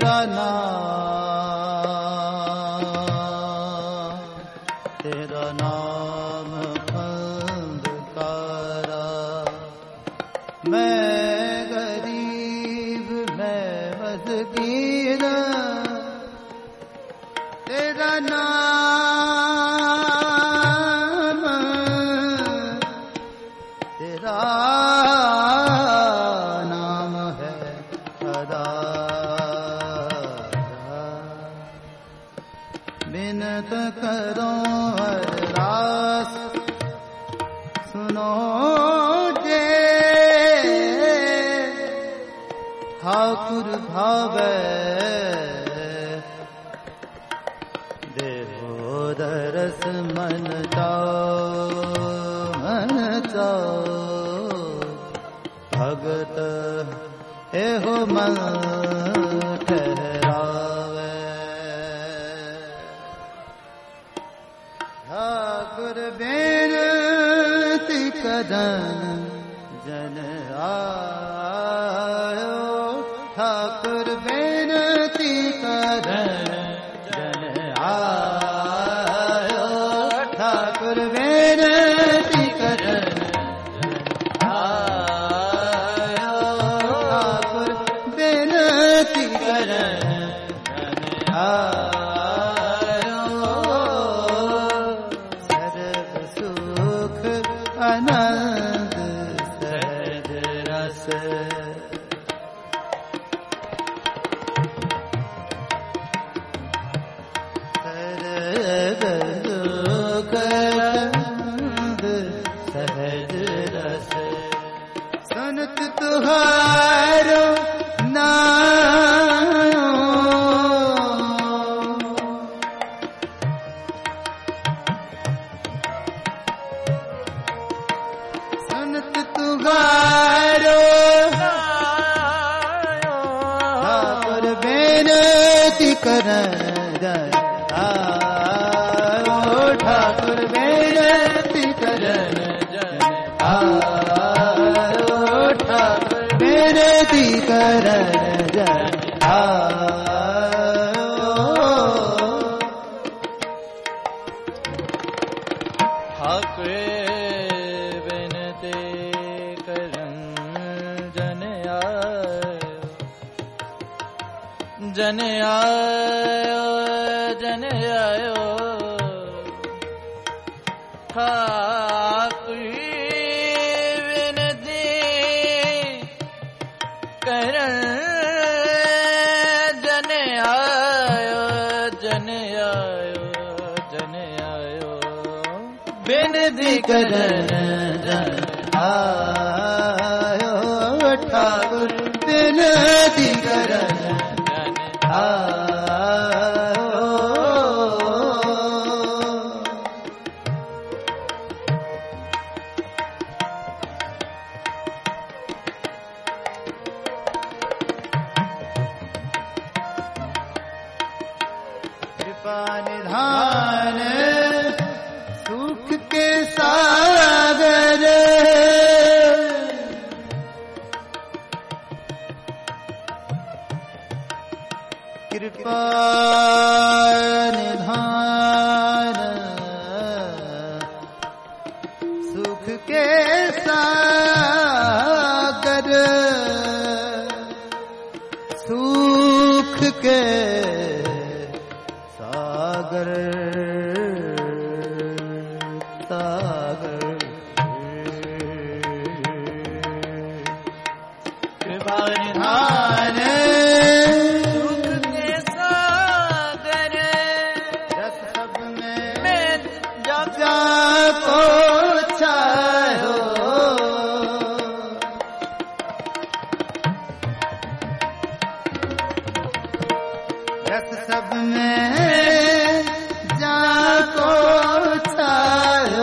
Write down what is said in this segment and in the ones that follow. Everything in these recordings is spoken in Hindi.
तेरा नाम अंधकारा। मैं गरीब मैं मस्कीन, तेरा नाम है सदा। बिनत करो अरदास सुनो जे, ठाकुर भावे देवो दरस मन चाओ भगत एहो मन ठहरावे। ठाकुर बेनती करन जन आयो, ठाकुर बेनती करन जन आयो, ठाकुर बेनती करन जन आयो, ठाकुर बेनती करन जन आयो। सर्व सुख आनंद सहज रस, सहज रस। सुनत तुहारो नाम, सुनत तुहारो ठाकुर बेनती करन जन आयो, ठाकुर बेनती करन जन आयो, ठाकुर बेनती करन जन आयो। ठाकुर बेनती करन जन आयो, जन आयो, जन आयो। ठाकुर बेनती करन जन आयो, जन आयो, जन आयो। बेनती करन जन आयो, ठाकुर बेनती करन जन आयो। कृपा निधान सुख के सागर, कृपा निधान सुख के सागर, सुख के सागर सागर। कृपा निधान सुख के सागर, रस सब में जाको चाहो, रस सब में जाको चाहो।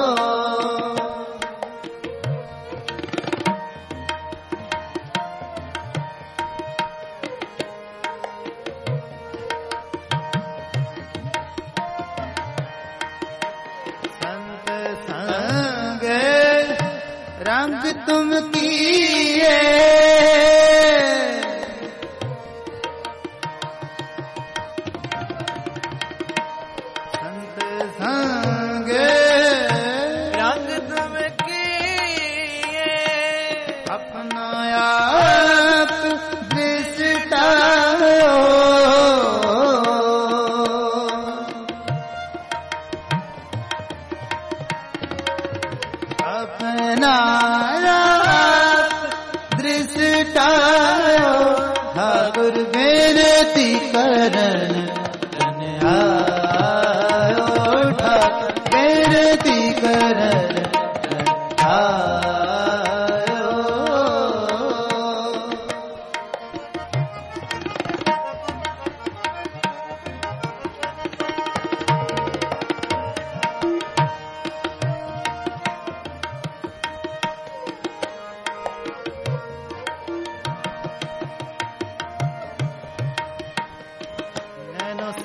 संत संग रंग तुम किए,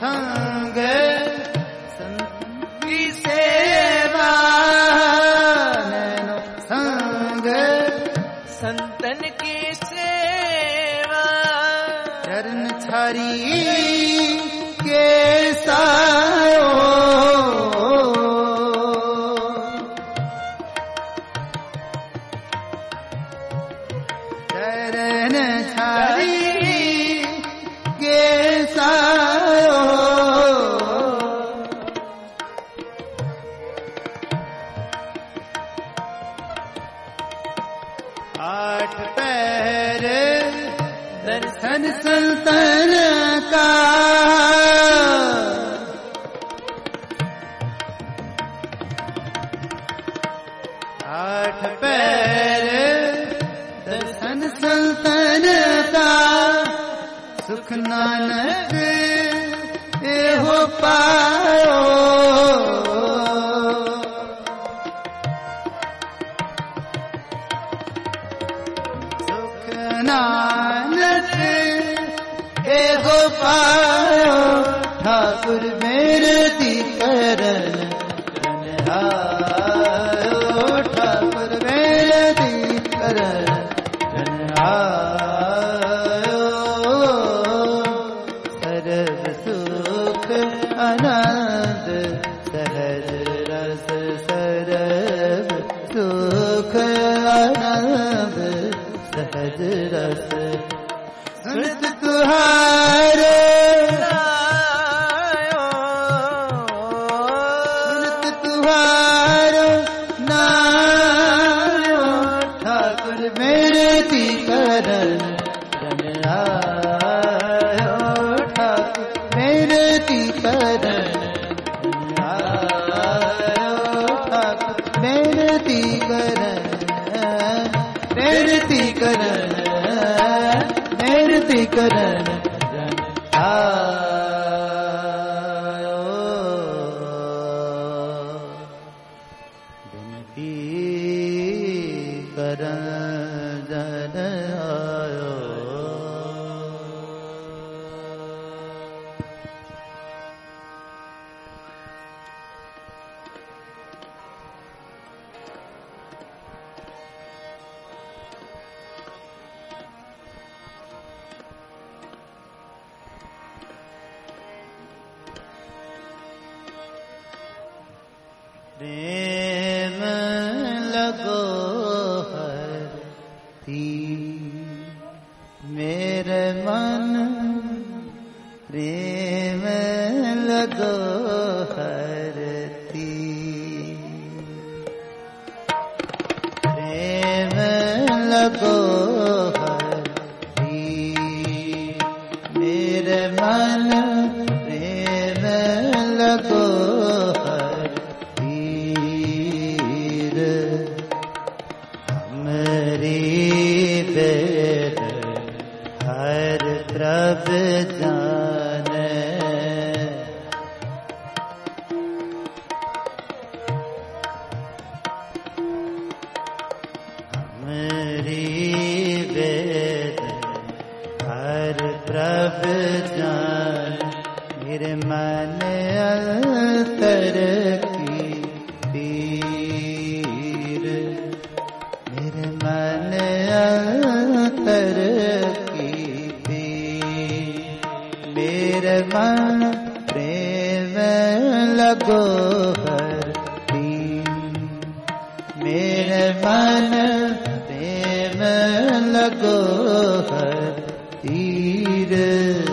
संग की सेवा, नैनो संग संतन की सेवा, चरण छारी के सायो, चरण छारी के सायो, आठ पैर दर्शन संतन का, आठ पैर दर्शन संतन का, सुख नानक हो पायो, सुख नानक हो पायो, ठाकुर मेरे दी करन आयो, ठाकुर मेरे दी करन आयो, सर्व सुख आनंद सहज रस, सर्व सुख आनंद सहज रस, सुनत तुहारे सुनत तुहारो नायो, ठाकुर मेरे दी करन आयो, ठाकुर मेरे दी करन आयो, ठाकुर मेरे दी करन, मेरे दी करन, मेरे दी करन आयो, बिनती करन जन आयो, प्रेम लगो हरती मेरे मन, प्रेम लगो हरती, प्रेम लगो हरती मेरे मन, प्रेम लगो प्रभ जाने, हमरी वेद हर प्रभ जाने, मेरे मन अंतर की पीर, मेरे मन अंतर मेरे मन, प्रेम लगो हरती मेरे मन, प्रेम लगो हरती रे,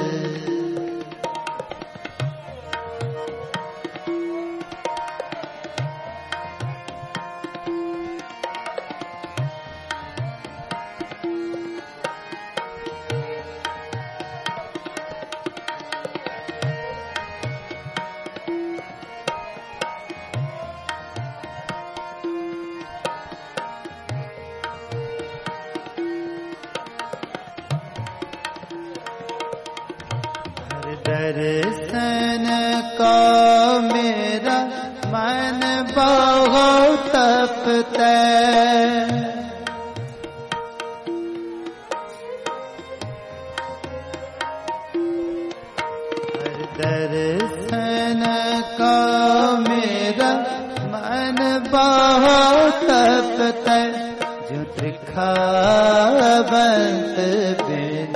दर्शन का मेरा मन बहुत तपता, दर्शन का मेरा मन बहुत तपता जो त्रिखावंत बिन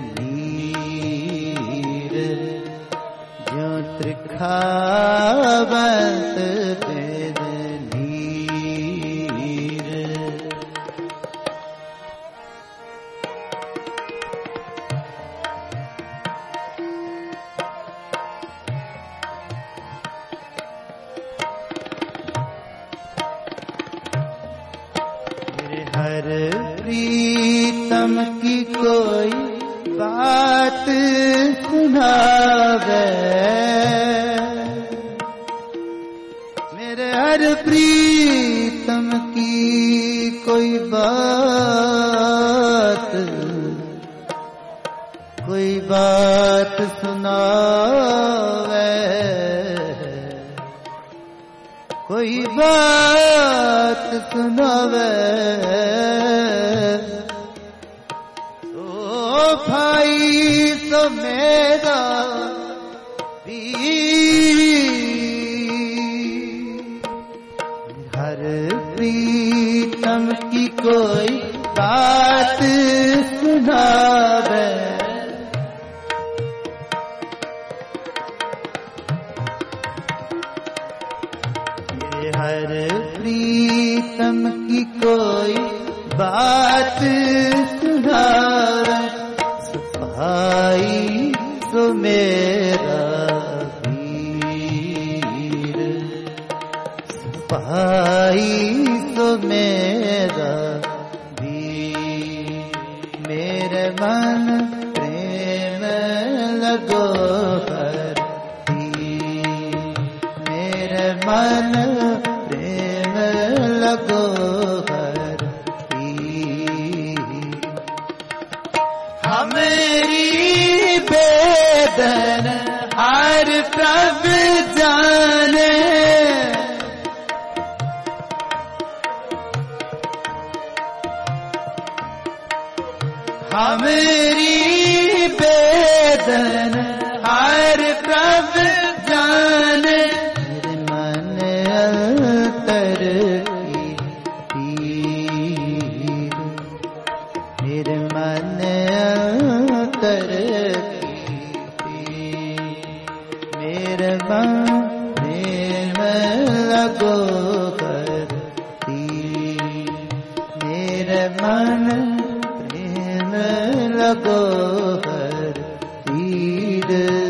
नीर जो त्रिखावंत बिन नीर। हर प्रीतम की कोई बात सुनावे मेरे हर प्रीतम की कोई बात सुनावे कोई बात सुनावे तो भाई तो मेरा हर प्रीतम की कोई बात सुनावे हर प्रीतम की कोई बात सुनावे भाई तो मेरा वीर भाई तो मेरा वीर। मेरे मन प्रेम लगो हरती मेरे मन प्रेम लगो हरती हमेरी बेदन हर प्रभु जाने हमेरी बेदन हर प्रभु जाने मेरे मन अंतर की पीर मेरे मन अंतर की पीर मेरे मन प्रेम लगो करती मेरे मन प्रेम लगो हर तीर।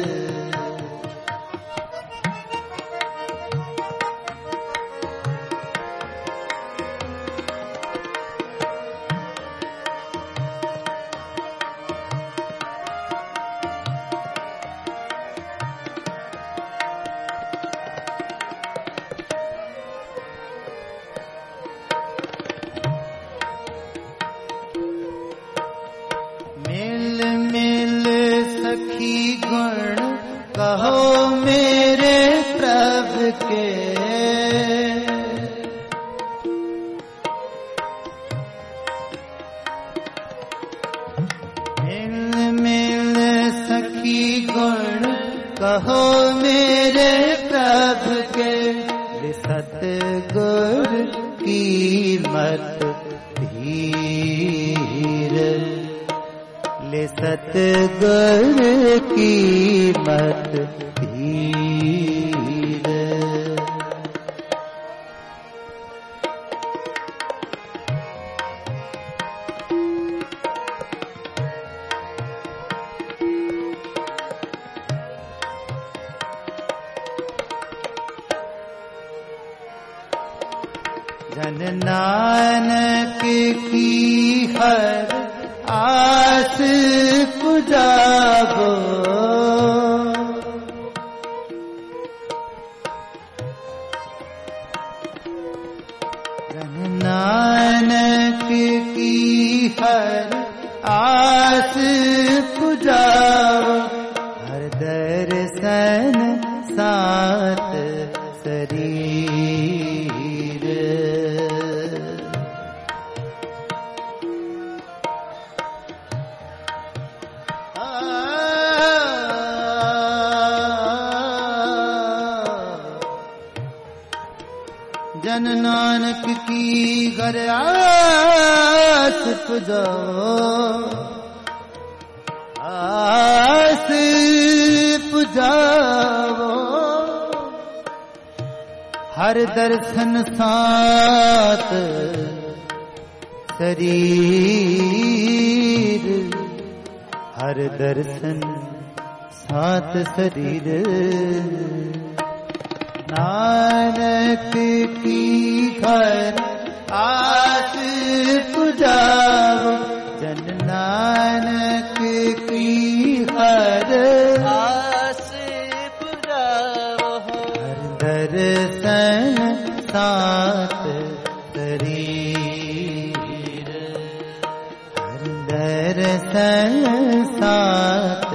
मिल मिल सखी गुण कहो मेरे प्रभु के मिल मिल सखी गुण कहो मेरे प्रभु के सतगुर की मत धीर ले सतगुर की मत धीर। जन नानक की हर आस पुजाबो जन नानक की हर आस पुजाबो हर दर्शन सात शरीर जन नानक की घर आस पुजाओ, आस पुजाओ। हर दर्शन सात शरीर, हर दर्शन सात शरीर। नानक की घर आस पुजाओ, जन नानक की घर आस पुजाओ। हर दर्शन सात शरीर, हर दर्शन सात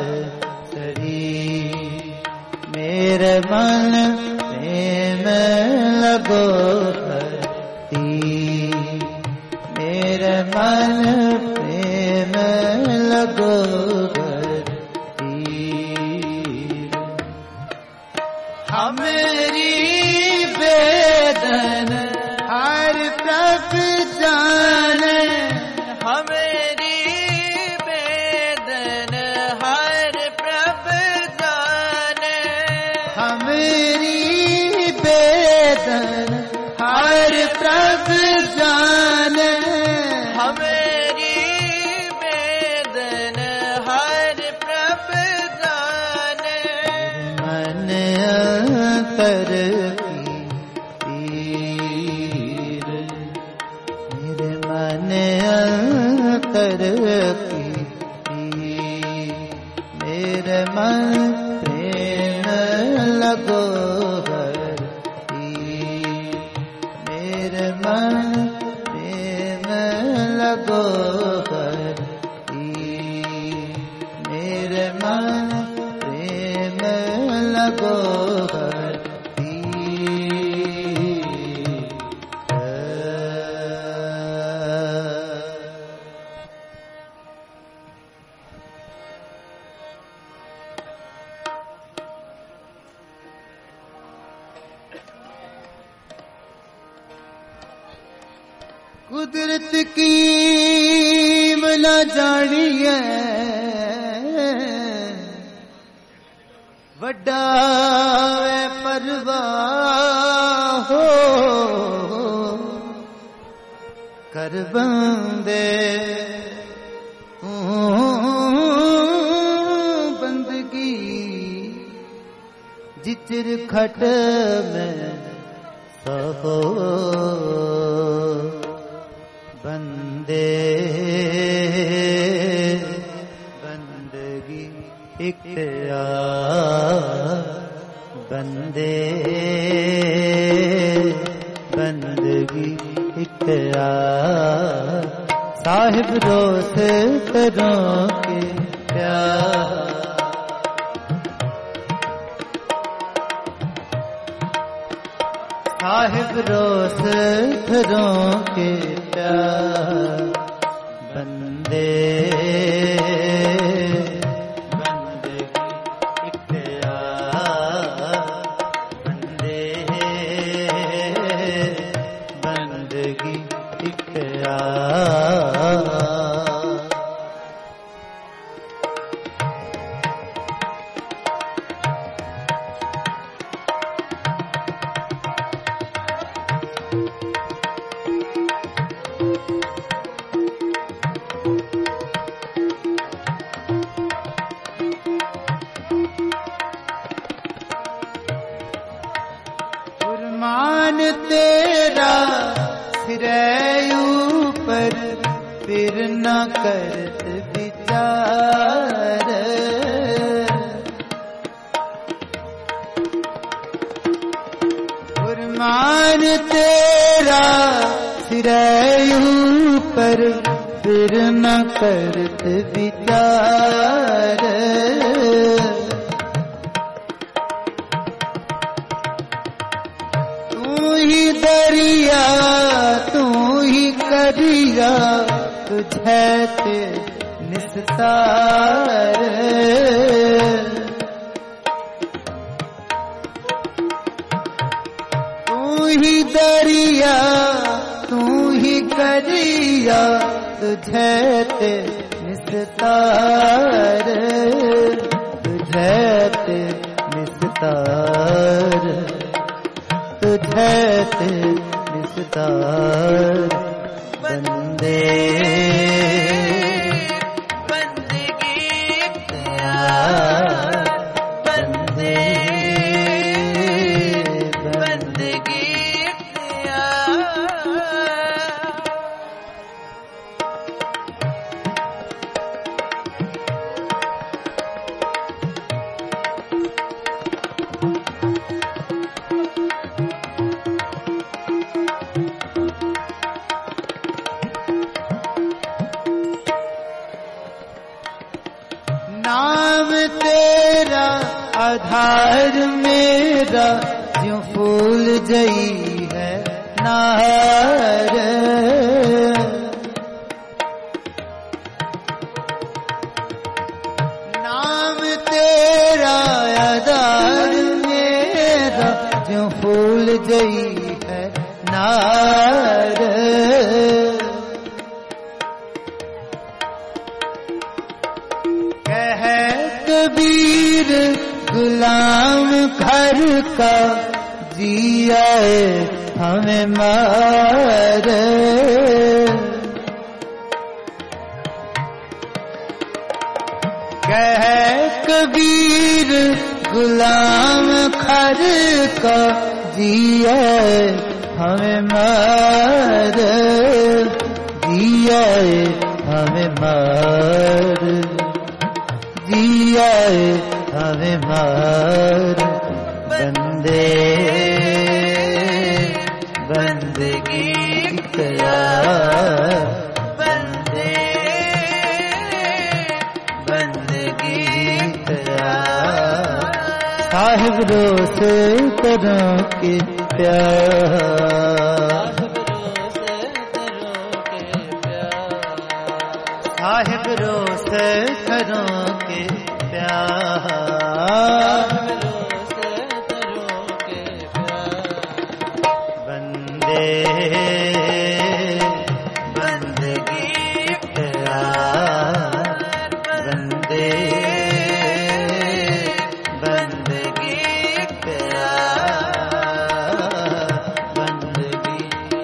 शरीर। मेरे मन प्रेम लगो भक्ति, मेरे मन प्रेम लगो भक्ति। हमारी वेदन हर प्रभु जाने, हमेरी वेदन हर प्रभु जाने। हमारी वेदन हर प्रभु जाने, हमेरी वेदन हर प्रभु जाने। मन अंतर की पीर, मेरे मन अंतर की पीर। मेरे मन प्रेम लगो भक्ति, मेरे मन प्रेम लगो भक्ति। मेरे मन प्रेम लगो भक्ति। कुदरत की मला जानिए, वड्डा है परवाह हो। कर बंदे बंदगी, जिचर खट में सहो। बंदे बंदगी इख्तियार, बंदे बंदगी इख्तियार। साहिब रोस करों के प्यार, साहिब रोस करों के प्यार। बंदे बंदगी इख्तियार, बंदे बंदगी इख्तियार। फरमान तेरा सिरे ऊपर, फिर न करत विचार। फरमान तेरा सिरे ऊपर, फिर न करत विचार। दरिया तू ही करिया, तुझे ते निस्तार। तू ही दरिया करिया तुझे ते निस्तार, तुझे ते निस्तार, तुझे ते निस्तार। बंदे नाम तेरा आधार मेरा, ज्यों फूल जई है नार। नाम तेरा आधार मेरा, ज्यों फूल जई है नार। कबीर गुलाम घर का जिया हमें मार। कह कबीर गुलाम घर का जिया हमें मार, जिया हमें मार, जिया हमें मार। बंदे बंदगी करा, बंदे बंदगी करा। साहिब रोस करो के प्यार, साहिब रोस करो के प्यार, बंदे बंदगी प्यार, बंदे बंदगी प्यार, बंदगी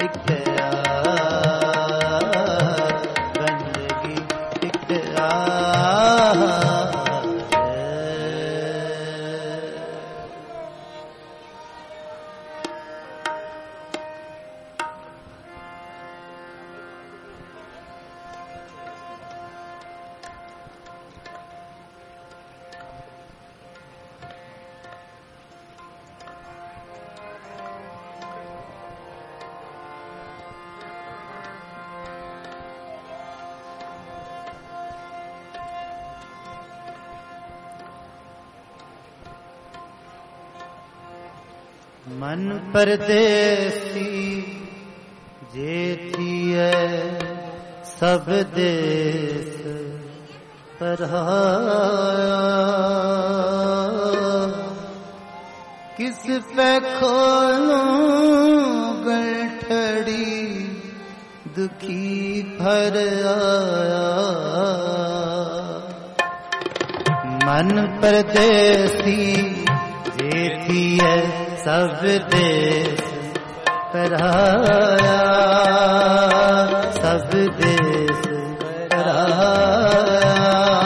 प्यार, बंदगी प्यार। मन परदेसी जेठिए सब देश पराया, किस पे खोलूं गठड़ी दुखी भर आया। मन परदेसी जेठिए सब देश पराया, सब देश पराया।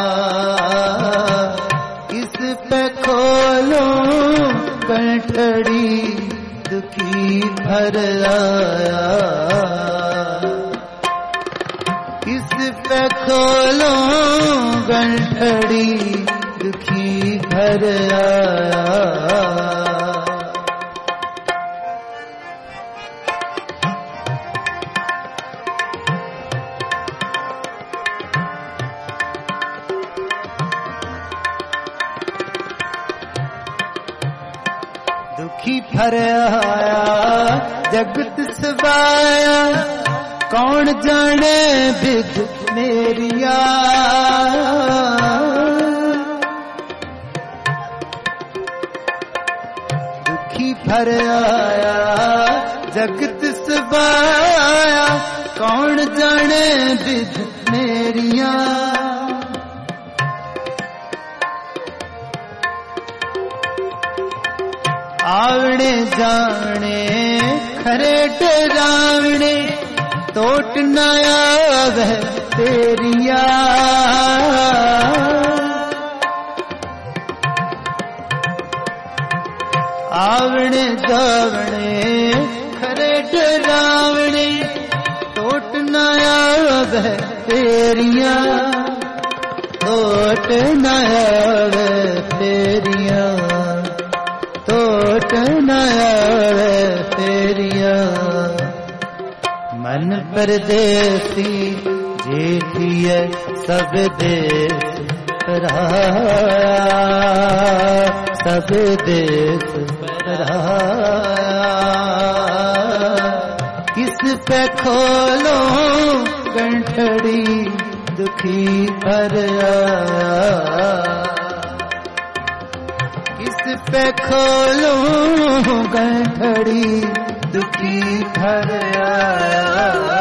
किस पे खोलूं गठड़ी दुखी भर आया, किस पे खोलूं गठड़ी दुखी भर आया। दुखी भर आया जगत सवाया, कौन जाने विध मेरिया। दुखी भर आया जगत सवाया, कौन जाने विध मेरिया। आवणे जाने खरे डरावणे टोट न आवे तेरिया। आवणे जावणे खरे डरावणे टोट न आवे तेरिया। टोट न आवे तेरिया। टोट न आवे तेरिया। मन परदेसी जेठिए सब देश पराया। सब देश पराया। किस पे खोलो गंठड़ी दुखी भर आया। किस पे खोलो गंठड़ी दुखी भर आया।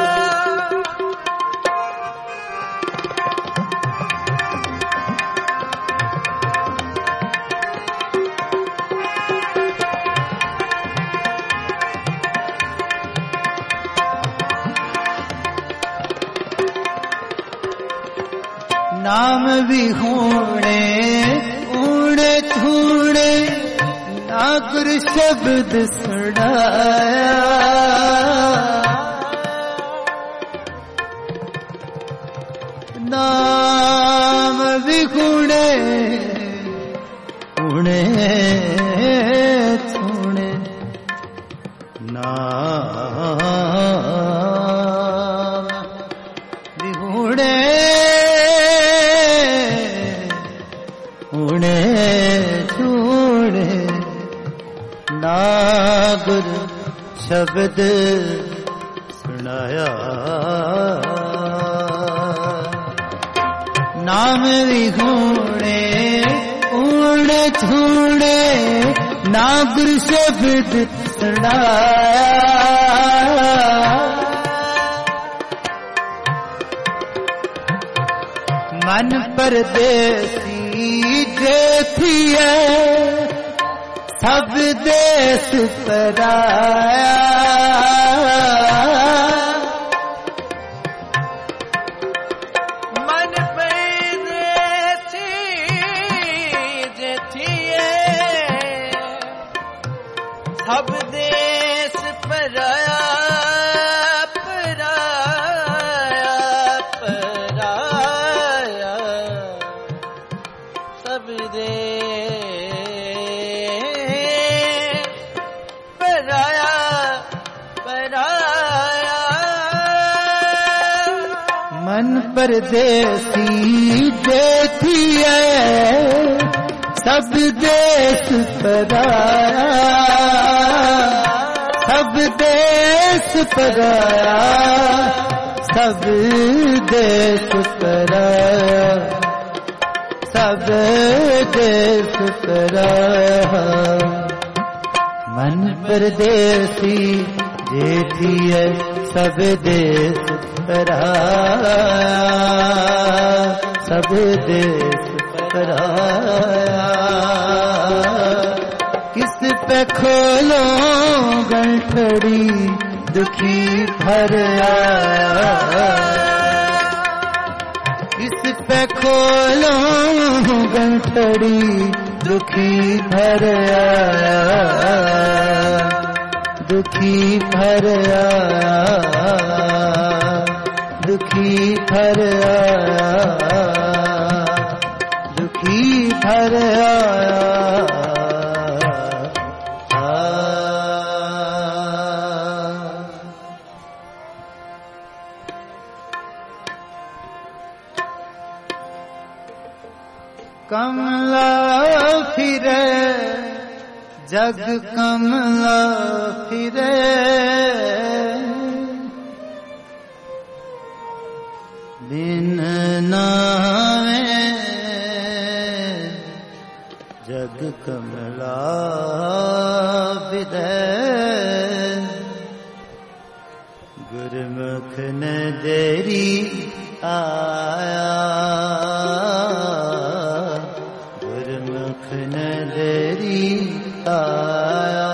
नाम विहूणे ऊणे थूणे ना गुरु शब्द सुनाया। नाम विहूणे ऊणे थूणे नाम विहूणे ऊणे थूणे ना गुरु शब्द सुनाया। नाम विहूणे ऊणे थूणे ना गुरु शब्द सुनाया। मन परदेसी जेठिए सब देश पराया। मन परदेसी जेठिए सब देश पराया। पराया पराया सब देश पराया पराया। मन परदेसी जेठिए सब देश पराया। सब देश पराया। सब देश पराया। सब देश पराया। मन परदेसी जेठिए सब देश पराया। सब देश पराया। किस पे खोलो गंठड़ी दुखी भर आया। किस पे खोलो गंठड़ी दुखी भर आया। दुखी भर आया। दुखी भर आया। दुखी भर आया। कमला फिरे जग कमला फिरे। बिन नावे जग कमला फिरे। गुरमुख नदेरी आया, गुरमुख नदेरी आया,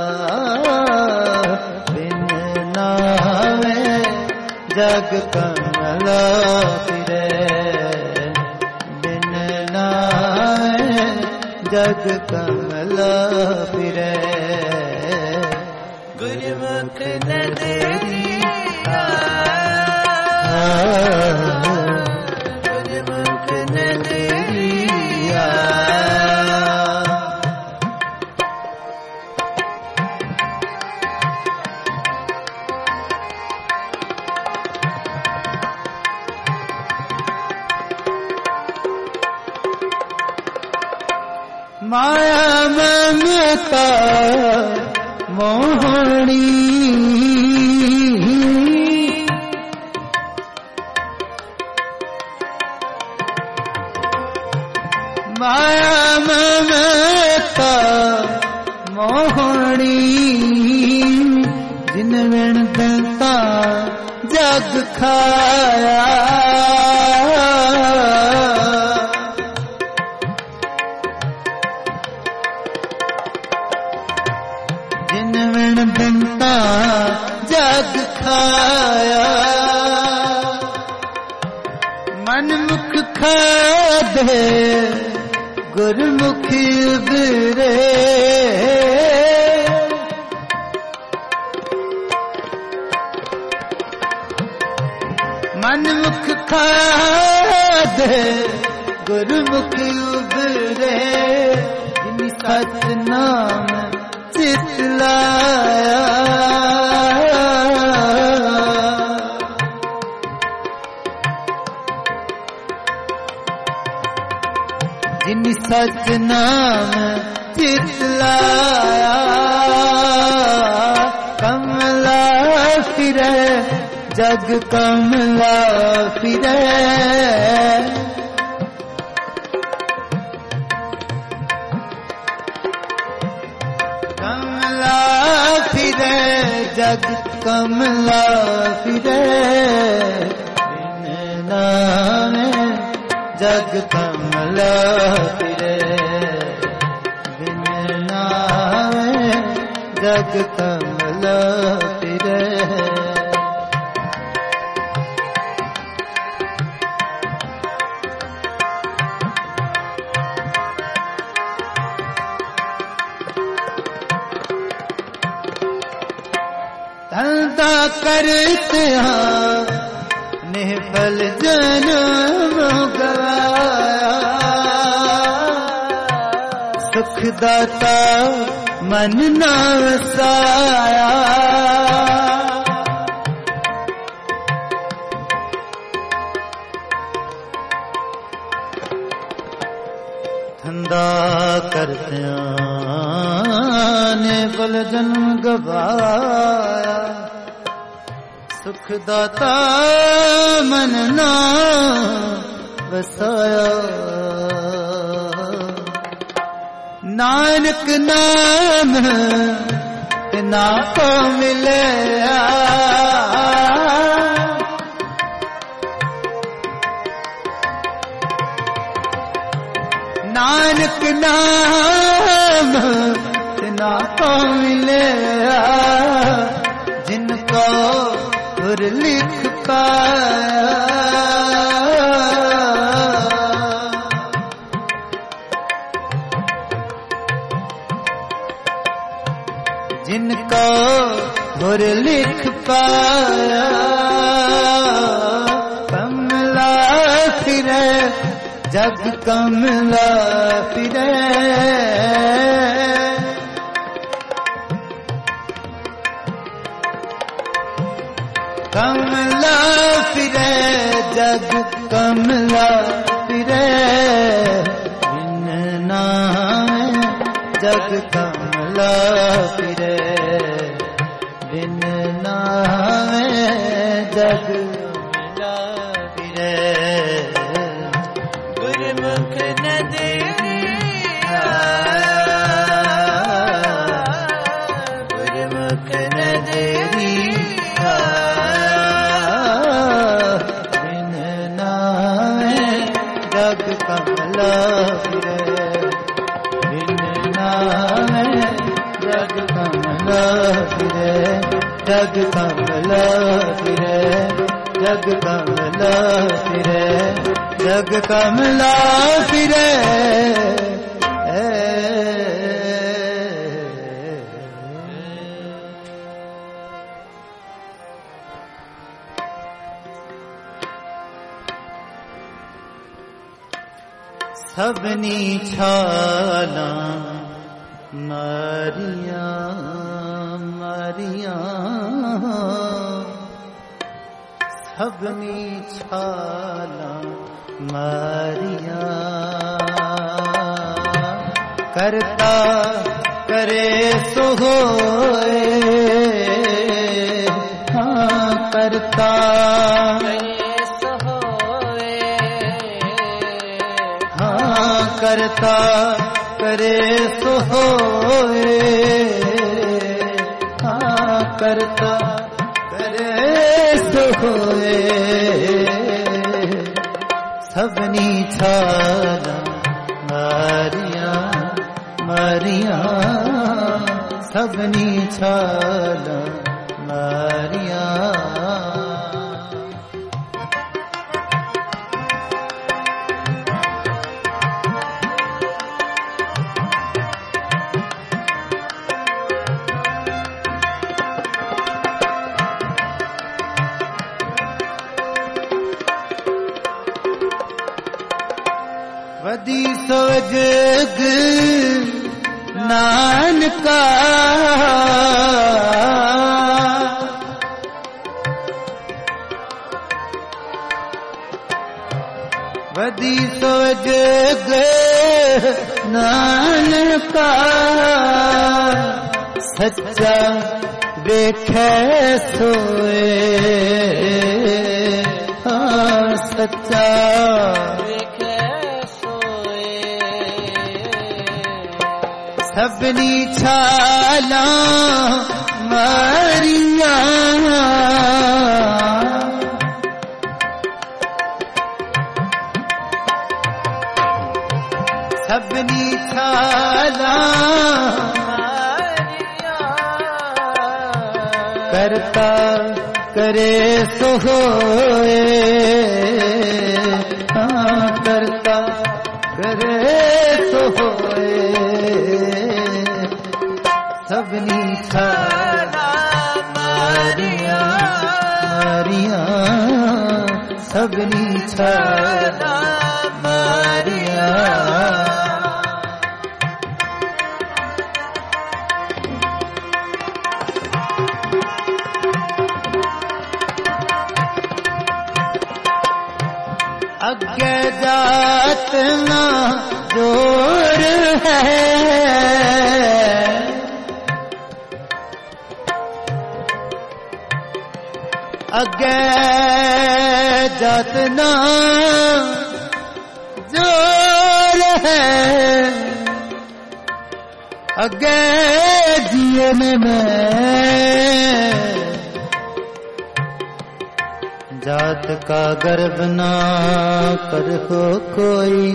बिन नावे जग कमल फिरे, बिन नावे जग कमल फिरे, गुरमुख नदेरी गुरमुख नदेरी माया ममता मोहनी, माया ममता मोहनी, जिन विण दंता जग खाया, जिन विण दंता जग खाया, मन मुख खादे गुरमुखी उबरे, मन मुख खादे गुरमुखी उबरे, जिन सच नाम चित लाया, जिन सच नाम चित लाया, कमला फिरे जग कमला फिरे, कमला फिरे जग कमला फिरे, बिन नामे जग कमला फिरे, बिन नामे जग कमला फिरे, धंधा करते निफल जन्म गवाया, सुखदाता मन ना वसाया, धंधा करते निफल जन्म गवाया, सुखदाता मन ना वसाया, नानक नाम ना को मिले, नानक नाम ना को मिले, जिनको गुर लिख पाया, जिनको गुर लिख पाया, कमला फिरे जग कमला फिरे, कमला फिरे जग कमला फिरे, बिन नामे जग कमला फिरे, बिन नामे जग कमला फिरे, गुरमुख नदेरी गुरमुख नदेरी फिरे बिन नामे जग कमला फिरे जग कमला फिरे जग कमला फिरे जग कमला फिरे सबनी छाला मारिया मारिया सबनी छाला मारिया करता करे सो होए हाँ करता करता करे सो होए हाँ करता करे सो होए सबनी छाला मारिया मारिया सबनी छाला मारिया वदी सो जग नानका वदी सो जग नानका सच्चा देखे सोए हाँ सच्चा सबनी छाला मारिया सबनी छाला मारिया करता करे सो होए हाँ करता करे सो होए सबनी छाला मारिया मारिया सबनी छाला मारिया अग्गे जात ना जोर है अग्गे जातना जोर है अग्गे जीने में जात का गर्व ना कर हो कोई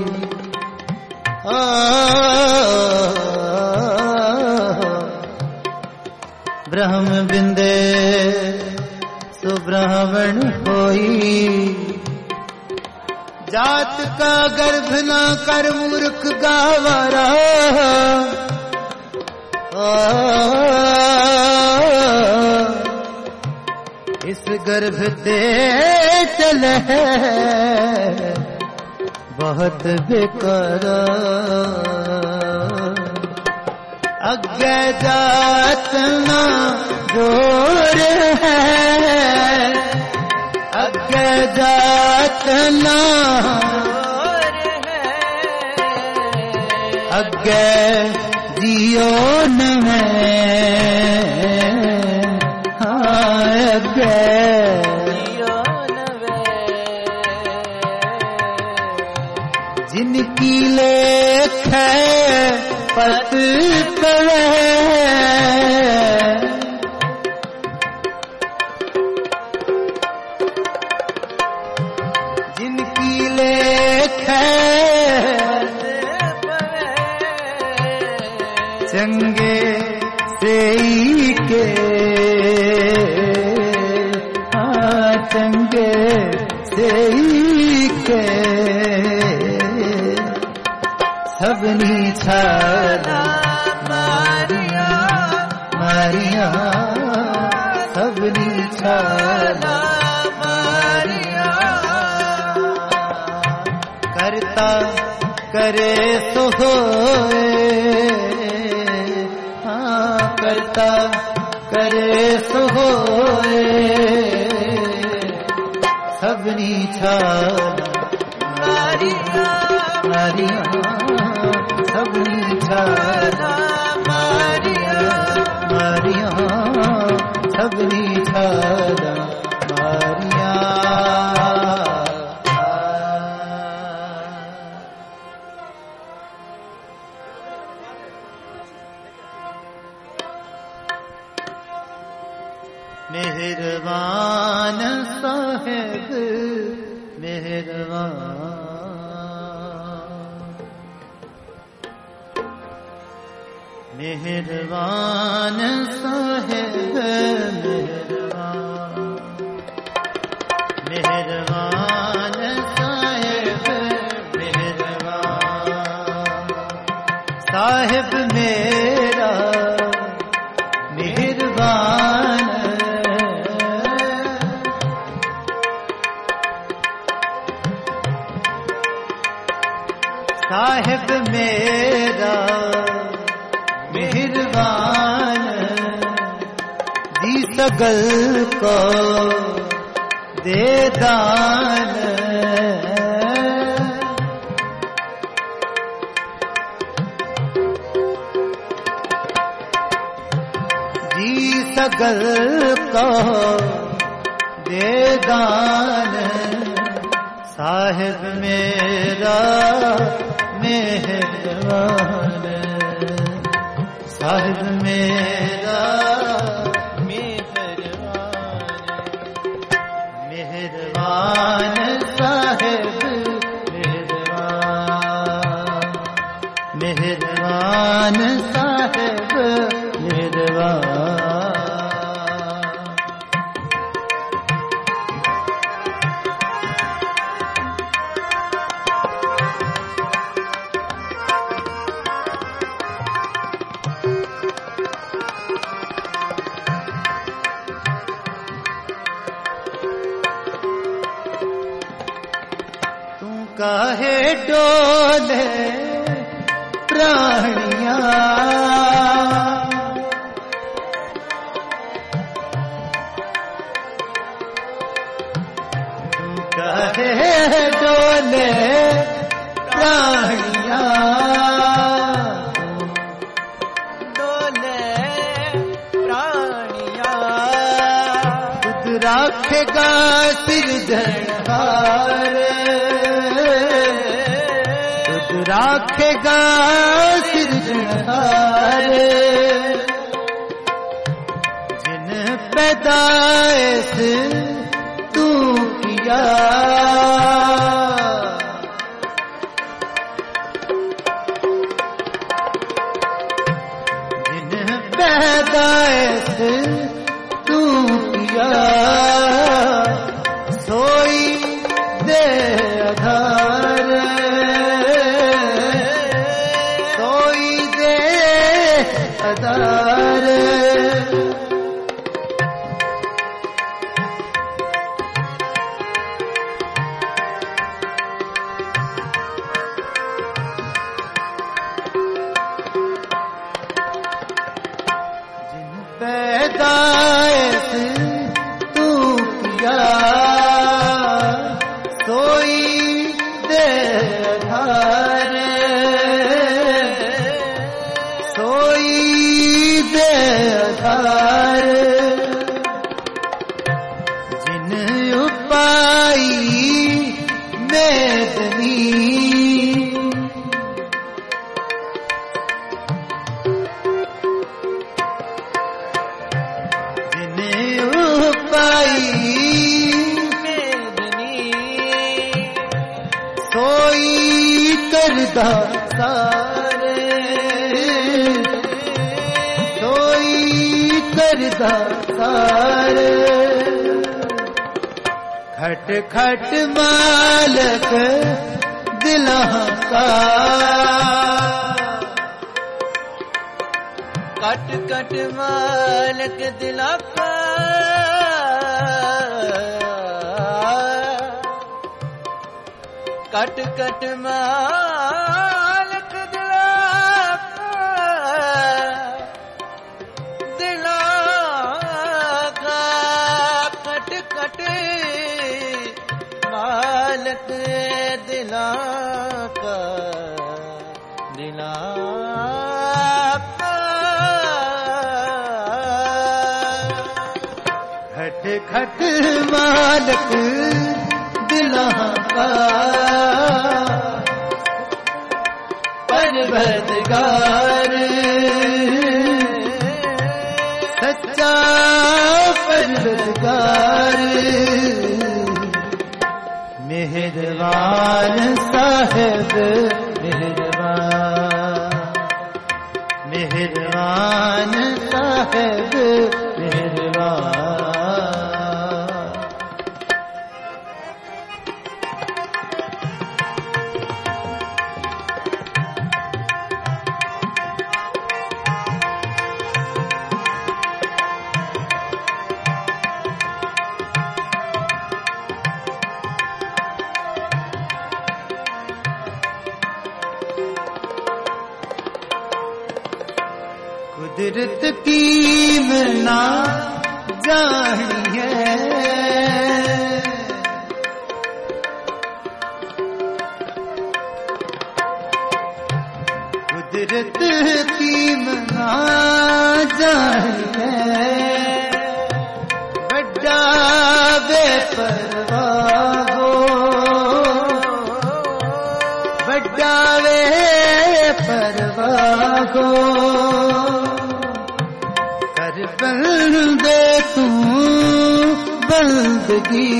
ब्रह्म बिंदे सुब्राह्मण होई जात का गर्भ ना कर मूर्ख गावरा इस गर्भ दे चले बहुत बेकार अग्गे जातना जोर है अग्गे जातना अग्गे जियो न अग्गे जिनकी लेख है पत करे जिनकी लेख है चंगे सेई के चंगे सेई के सबनी छाला मारिया मारिया सबनी छाला मारिया करता करे सो होए करता करे सो होए सबनी छाला मारिया मारिया सबनी छाला मारिया मारिया सबनी छाला मारिया मेहरबान साहेब मेहरबान मेहरबान साहेब मेहरबान मेहरबान साहेब मेहरबान साहेब मेरा मेहरबान साहिब मेरा मेहरबान दी सगल को दे दान जी सगल को दे दान साहिब मेरा मेहरबान साहिब मेरा मेहरबान मेहरबान साहिब मेहरबान मेहरबान साहिब मेहरबान काहे डोले प्राणिया काहे डोले प्राणिया डोले प्राणिया खुद राखेगा सिरजनहार राखेगा सिरजनहार जिन पैदाइश तू किया जिन पैदाइश तू किया सोई दे आधार अदार जिन पैदाइश तू किया सोई दे आधार आधार जिन उपाई मेदनी जिन उपाई मेदनी सोई करदा सारे करदा सार खट खट मालक दिलां का कट कट मालक दिलां का कट कट मालक दिलां का कट कट मालक दिलां का खट खट मालक दिलां का परवरदिगार सच्चा परवरदिगार मेहरबान साहिब मेहरबान साहिब मेहरबान कुदरत की ना जानी है कुदरत की ना जानी है बड़ा बेपरवाह हो बड़ा बेपरवाह हो बंदे तू बंदगी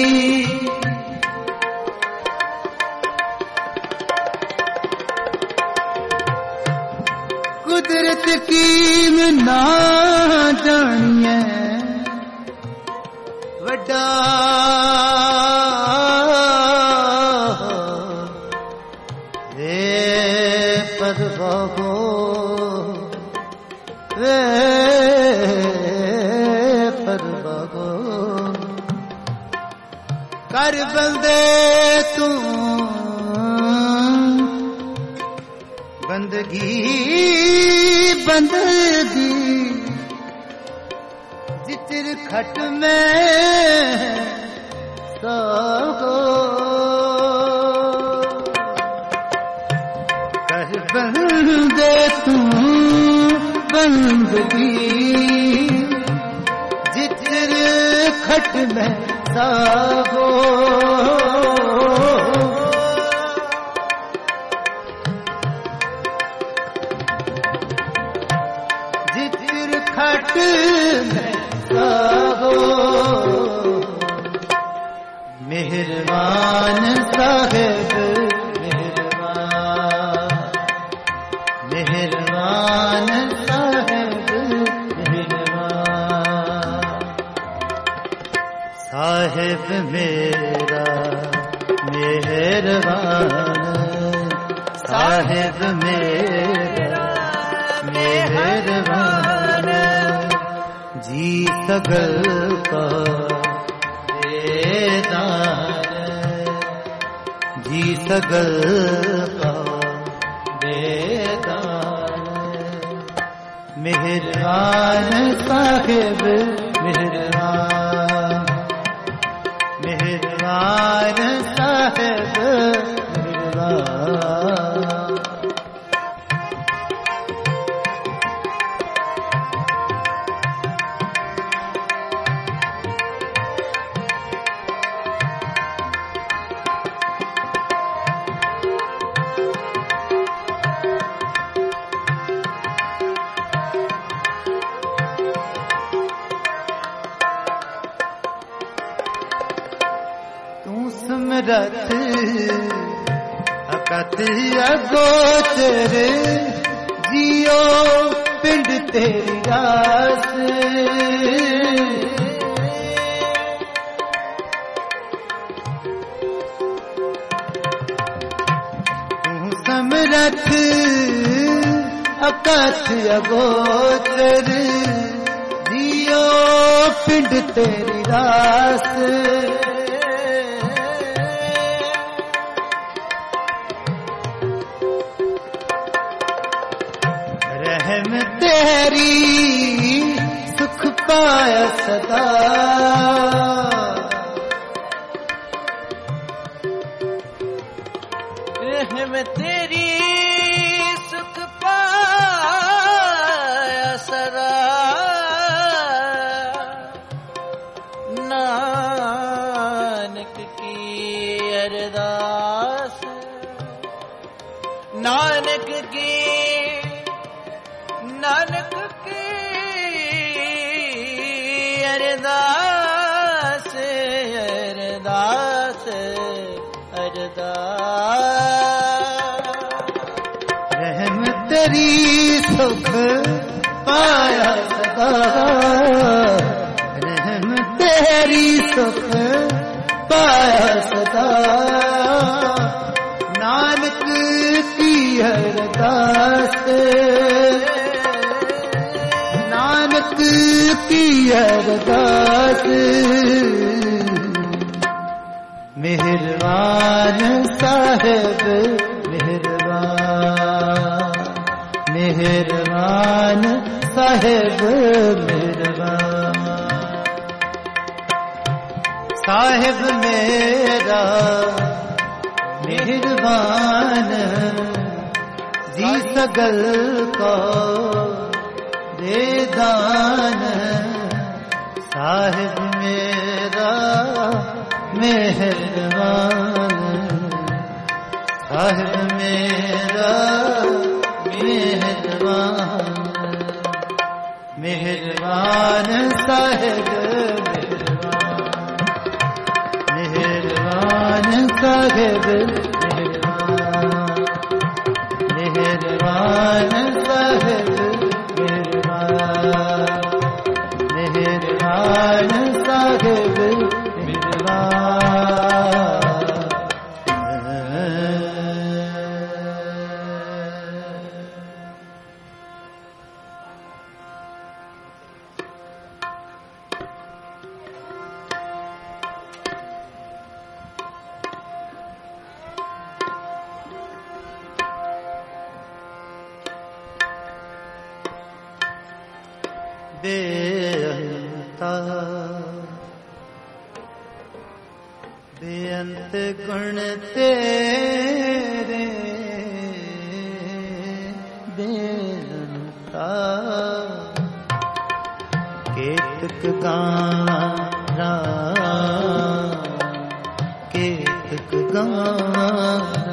कुदरत की ना जानिए वड्डा परवाह हो कर बंदे तू बंदगी बंदगी जितर खट में सो कर बंदे तू बंदगी जितर खट में साहो जितर खट में साहो मेहरबान साहिब मेहरबान साहिब साहिब मेरा मेहरबान साहिब मेरा मेहरबान जी सगल का बेदान जी सगल का बेदान मेहरबान साहिब मेहरबान मेहरबान साहिब मेहरबान रथ अकत अगोचर जियो पिंड तेरी रास, तू समरथ अकथ अगोचर, जियो पिंड तेरी रास। रहम तेरी सुख पाया सदा, रहम तेरी सुख पाया सदा, नानक की अरदास, नानक की अरदास, अरदास, अरदास। रहम तेरी सुख पाया सदा, रहम तेरी सुख पाया सदा, नानक की अरदास, नानक की अरदास। मेहरबान साहिब मेहरबान, मेहरबान साहिब मेहरबान, साहिब मेरा मेहरबान, जी सगल को दे दान, साहिब मेरा मेहरबान, साहिब मेरा मेहरबान, मेहरबान साहिब मेहरबान, मेहरबान साहिब मेहरबान, मेहरबान साहिब मेहरबान साहिब मेहरबान। बेअंता बेअंत गुण तेरे, बेअंता केतक गाना, केतक गाना,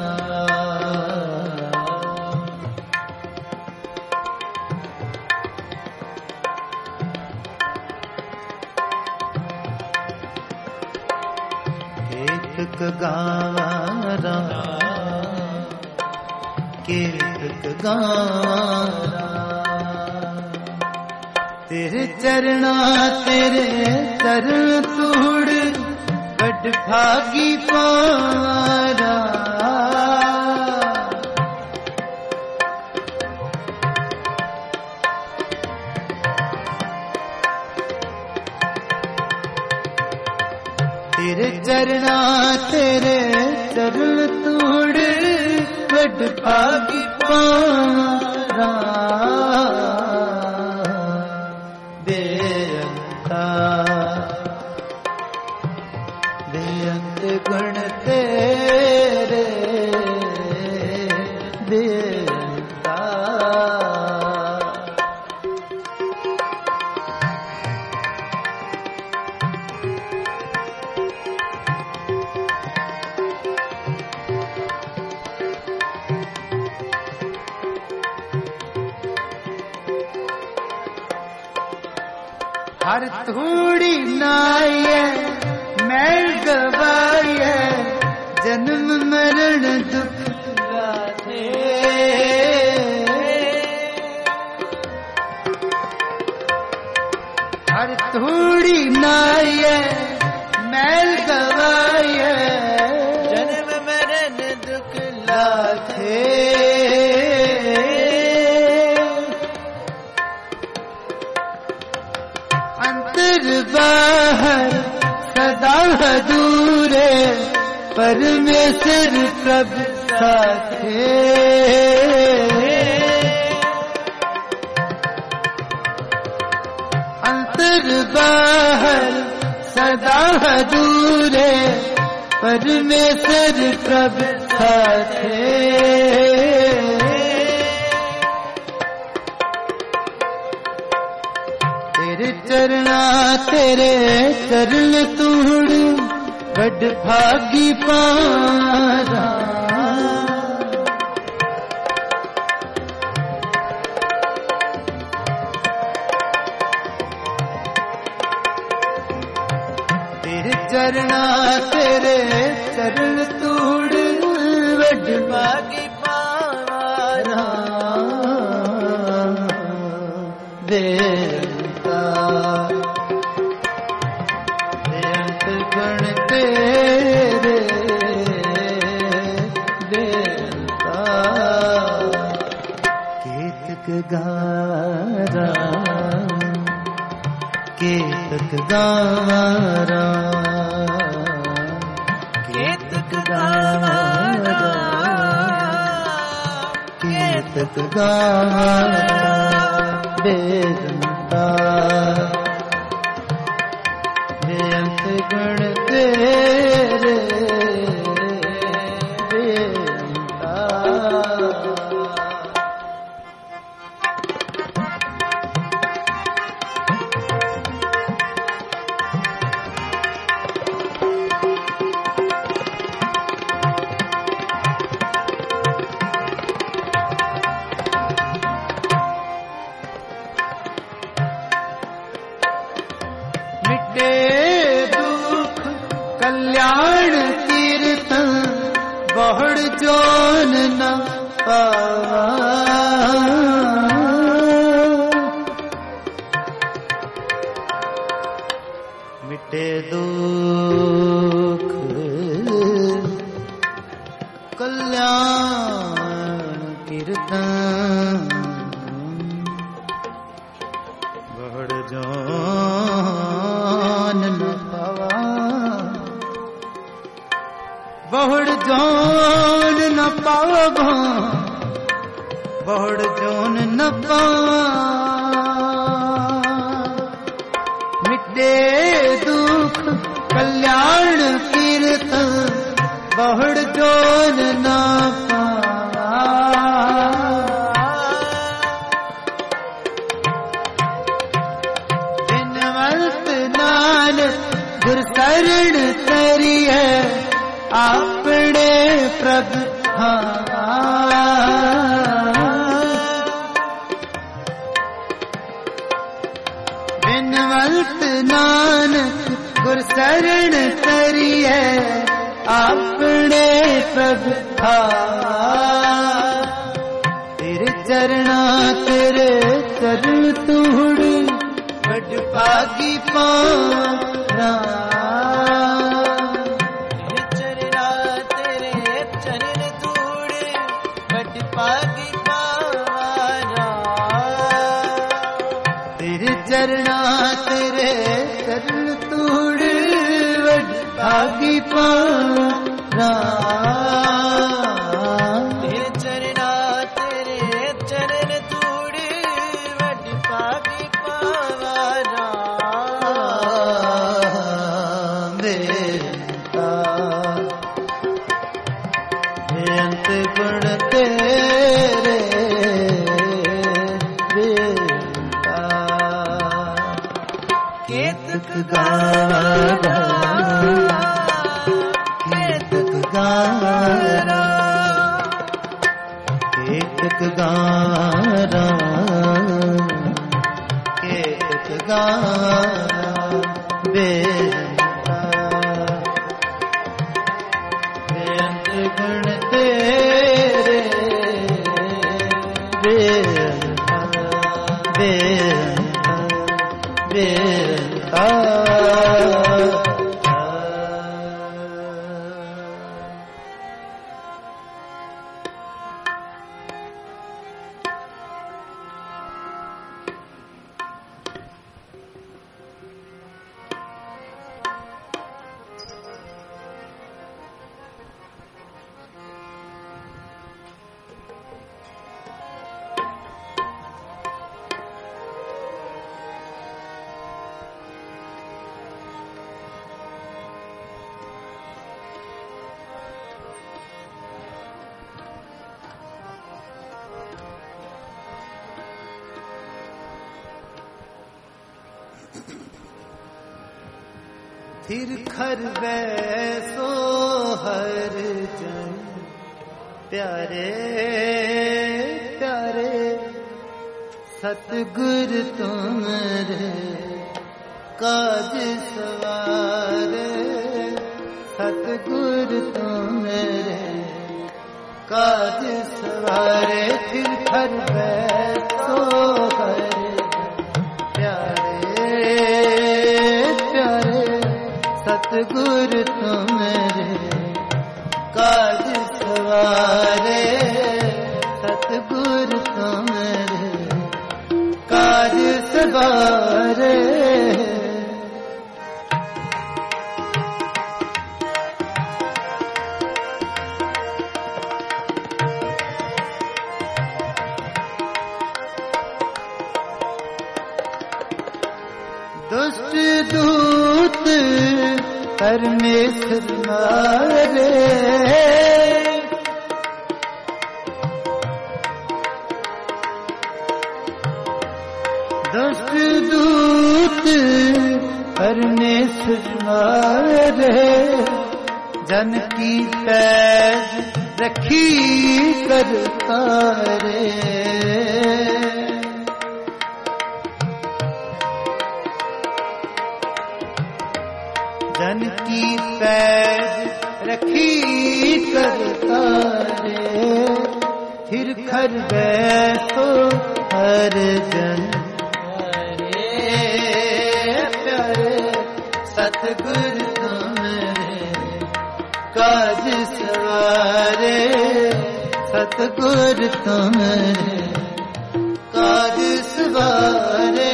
केतक गाना, केतक गाना, तेरे चरना तेरे चरण तोड़ बड़ भागी पारा, तेरे चरना तेरे चरण तोड़ बड़ भागी पारा, बेअंता बेअंत गुण तेरे, बेअंता हर थोड़ी नाये मैल गवाये, जन्म मरण दुख गाथे, परमेश्वर प्रभु साथे। अंतर बाहर सदा दूरे, परमेश्वर प्रभु साथे। तेरे चरणा तेरे चरण तूड़, बड़ भागी पारा। तेरे चरणा तेरे चरण तूड़, बड़ भागी पारा। देवता बेअंत गुण तेरे, देवता केतक गारा, केतक गारा, केतक गारा, केतक गारा। बेदंता बेअंत गुण तेरे, बेदंता। दुख कल्याण कीर्तन, बहुड़ जोन न पावा। मिटे दुख कल्याण कीर्तन, बहुड़ जोन न पावा। बहुड़ जोन न पावा, बहुड़ जोन न पावा। मिटे दुख कल्याण कीर्तन, बहुड़ जोन न पावा। बिनवंत नानक गुर शरण करिए, अपने प्रभु भावा। बिनवंत नानक गुर शरण करिए, अपने प्रभु भावा। तेरे चरणा तेरे चरण तूड़, बड़ भागी पारा। तेरे चरणा तेरे चरण तूड़, बड़ भागी पारा। तेरे चरणा तेरे चरण तूड़, बड़ भागी पारा। बेअंता बेअंत गुण तेरे, बेअंता केतक गारा, केतक गारा, केतक गारा, केतक गारा। बेअंता बेअंत गुण तेरे, बेअंता बेअंता बेअंता। थिर खर बैसो हर जन प्यारे प्यारे सतगुर तुमरे काज सवारे सतगुर तुमरे काज सवारे थिर खर बैसो हर प्यारे प्यारे सतगुर तुमरे काज सवारे सतगुर तुमरे काज सवारे दुष्ट दूत परमेश्वर मारे दुष्ट दूत परमेश्वर मारे जन की पैज रखी करता रे जन की पैज रखी करता रे फिर खर बैठो हर जन प्यारे सतगुर तुमरे काज सवारे सतगुर तुमरे काज सवारे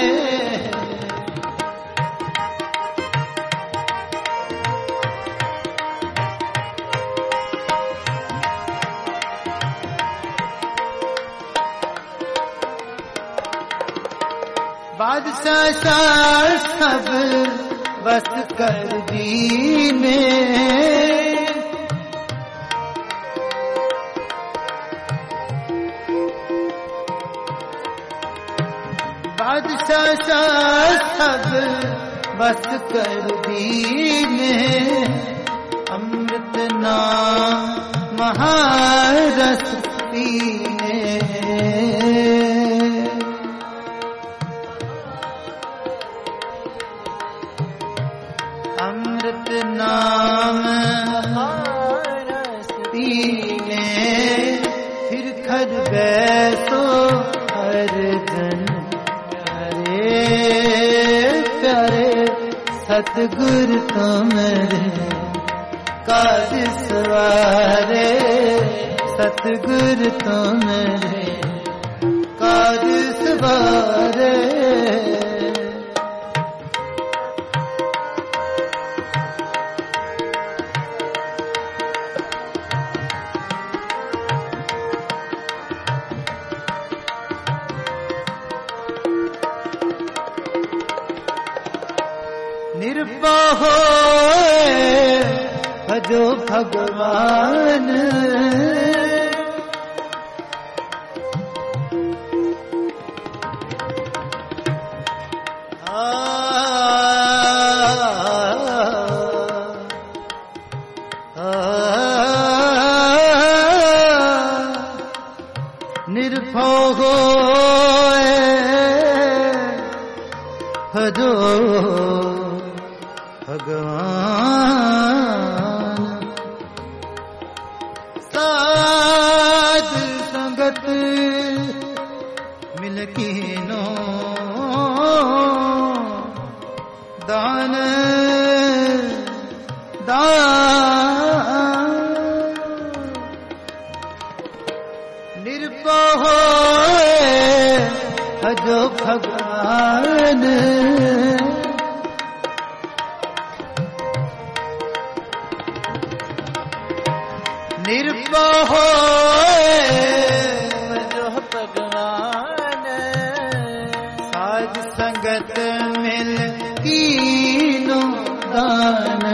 बादशाह सब बस कर दीने बादशाह सब बस कर दीने अमृत नाम महारस पीने अमृत नाम पीने फिर खर बैसो हर जन प्यारे प्यारे सतगुर तुमरे काज सवारे सतगुर तुमरे काज सवारे निर्भय भजो भगवान निर्भय भजो भगवान साध संगत मिल कीनो दान दान निर्भय भजो भगवान निर्भय भजो भगवान साध संगत मिल कीनो दान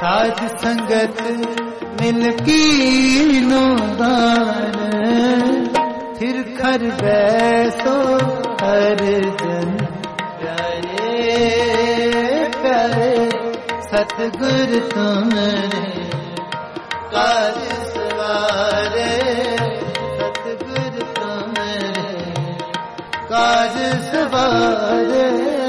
साध संगत मिल कीनो दान फिर खर बैसो हर जन प्यारे प्यारे सतगुर तुमरे काज सवारे सतगुर तुमरे काज सवारे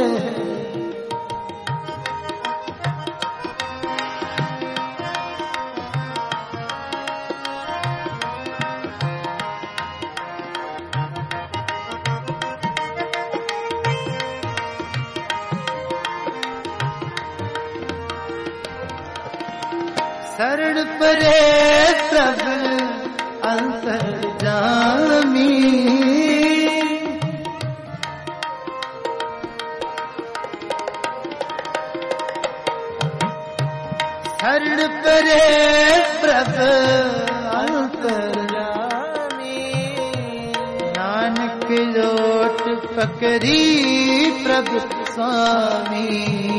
शरण परे सब अंतर्जामी शरण परे प्रभु अंतर्जामी नानक लोट पकड़ी प्रभु स्वामी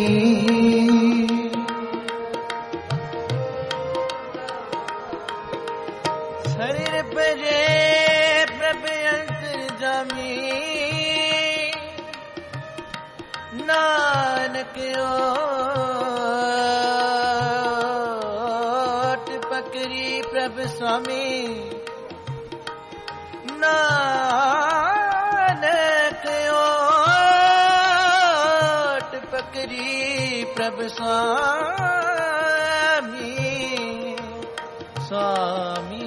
शरीर परे प्रभु अंतर्जामी नानक ओट पकड़ी प्रभु स्वामी नानक ओट पकड़ी प्रभु स्वामी स्वामी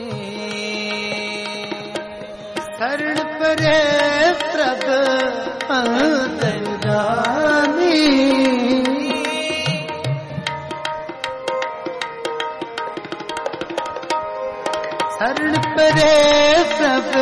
शरण परे प्रभु अंतर्जामी शरण परे प्रभु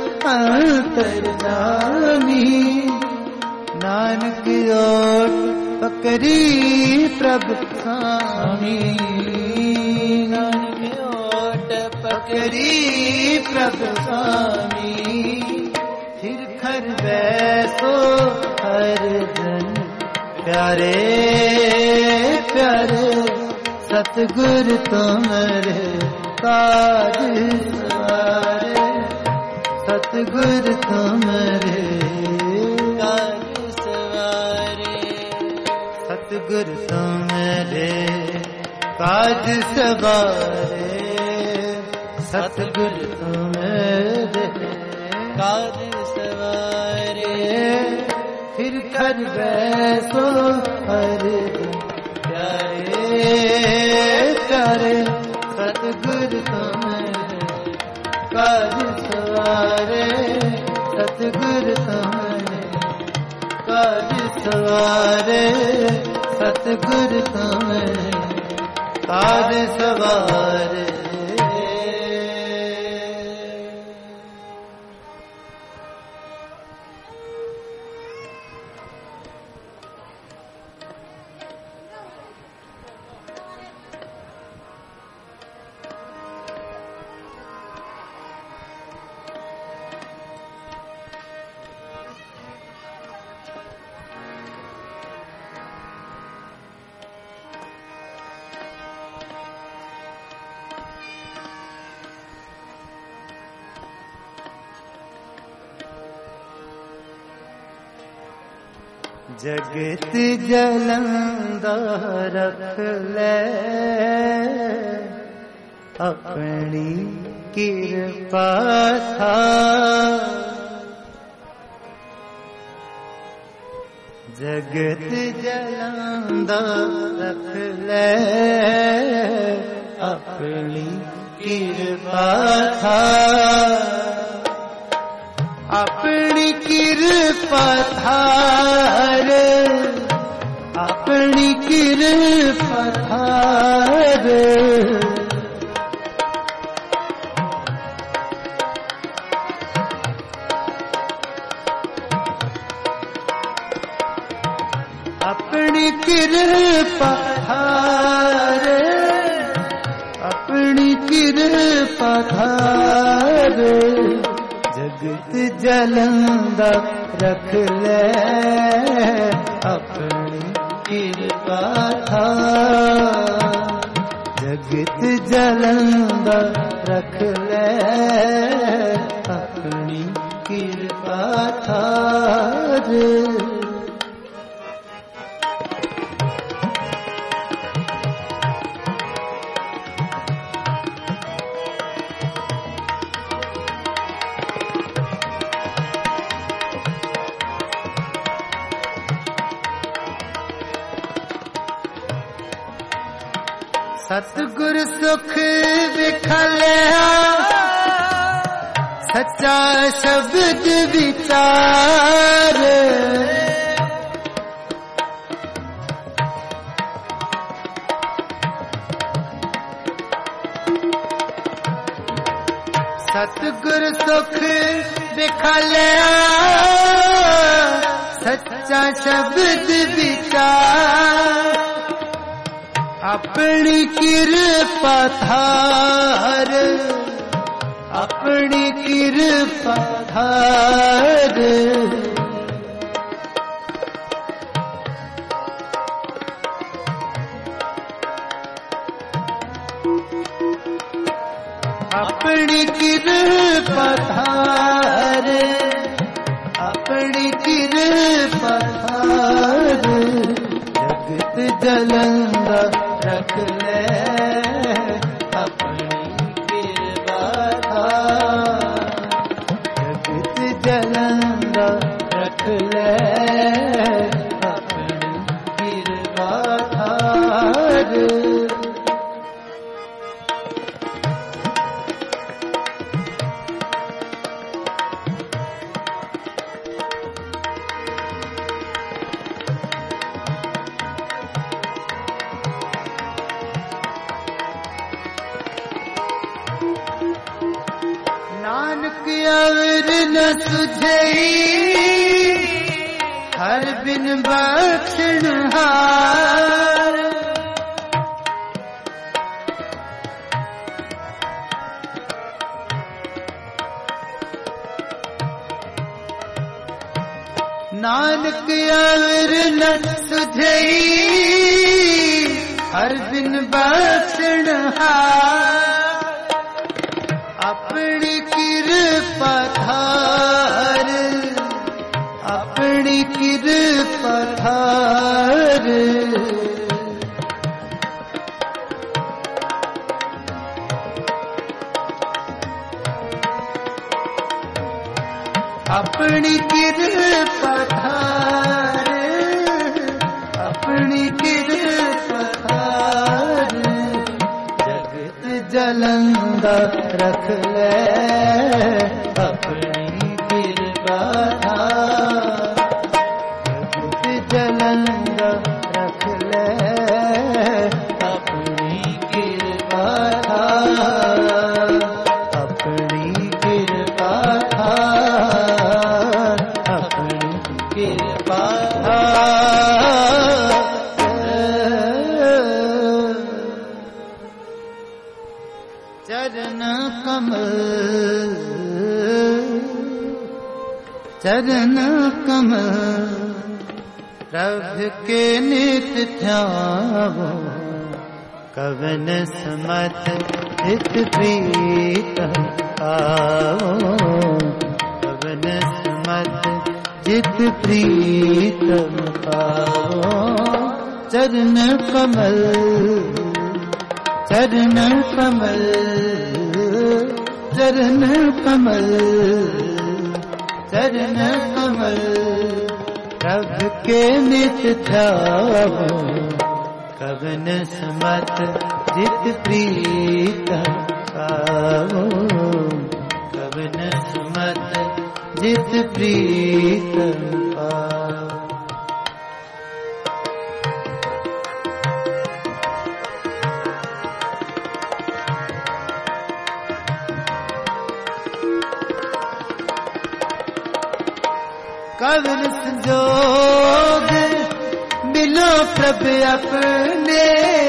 अंतर्जामी नानक ओट पकड़ी प्रभु स्वामी नानक ओट पकड़ी प्रभु स्वामी फिर खर बैसो हर जन प्यारे प्यारे सतगुर तुमरे काज सवारे सतगुर तुमरे काज सवारे सतगुर तुमरे काज सवारे सतगुर तुमरे काज सवारे फिर खर बैसो हर प्यारे प्यारे सतगुर तुमरे काज सवारे सतगुर तुमरे काज सवारे सतगुर तुमरे काज सवारे जगत जलंदा रख ले अपनी कृपा था जगत जलंदा रख ले अपनी कृपा था अपनी कृपा थार अपनी कृपा थार अपनी कृपा थार अपनी कृपा थार जगत जलंदा रख ले अपनी कृपा थार जगत जलंदा रख ले अपनी कृपा थार। सतगुर सुख विखलिया सच्चा शब्द विचार। सतगुर सुख विखलिया सच्चा शब्द विचार। अपनी कृपा धार अपनी कृपा धार। अपनी कृपा धार अपनी कृपा धार। जगत जलंदा रख ले अपनी कृपा धार। जगत जलंदा रख ले अपनी कृपा धार। नानक अवर न सुझई हर बिन बख्शनहार। नानक अवर न सुझई हर बिन बख्शनहार। अपनी कृपा धार अपनी कृपा धार। अपनी कृपा धार अपनी कृपा धार। जगत जलंदा रख ले अपनी कृपा धार। जगत जलंदा रख ले अपनी कृपा धार। अपनी कृपा धार अपनी कृपा धार। चरण कमल चरण कमल प्रभु के नित ध्यावो। कवन समत हित प्रीतम पावो। कवन समत हित प्रीतम पावो। चरण कमल चरण कमल चरण कमल चरण कमल प्रभु के नित ध्यावो। कवन समत जित प्रीतम पावो। कवन समत जित प्रीतम पावो। कवन संजोग मिलो प्रभु अपने।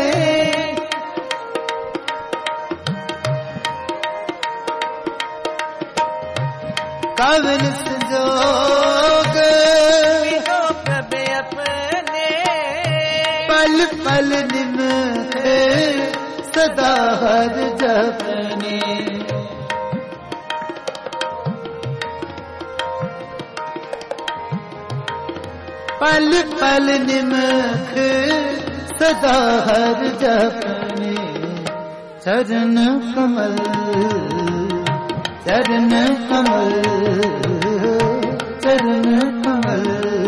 कवन संजोग मिलो प्रभु अपने। पल पल निमखे सदा हर जपने। पल पल निमख सदा हर जपने। चरण कमल चरण कमल चरण कमल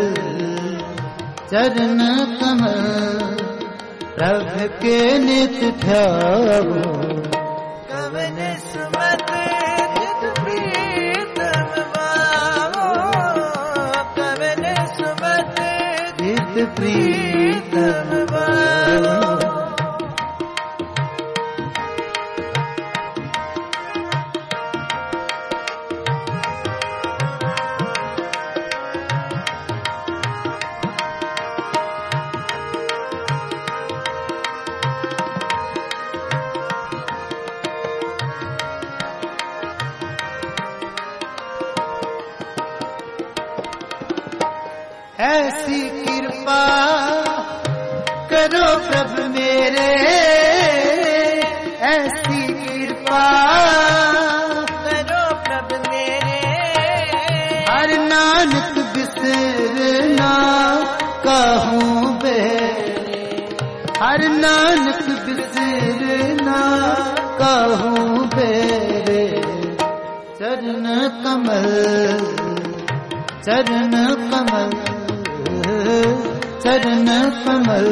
चरण कमल प्रभु के नित ध्यावो। कवन सुमत जित प्रीतम भावो। कवन सुमत जित प्रीतम भावो। ऐसी कृपा करो प्रभु मेरे। ऐसी कृपा करो प्रभु मेरे। हर नानक बिसरना कहूँ बेरे। हर नानक बिसरना कहूँ बेरे। चरण कमल चरण कमल चरण कमल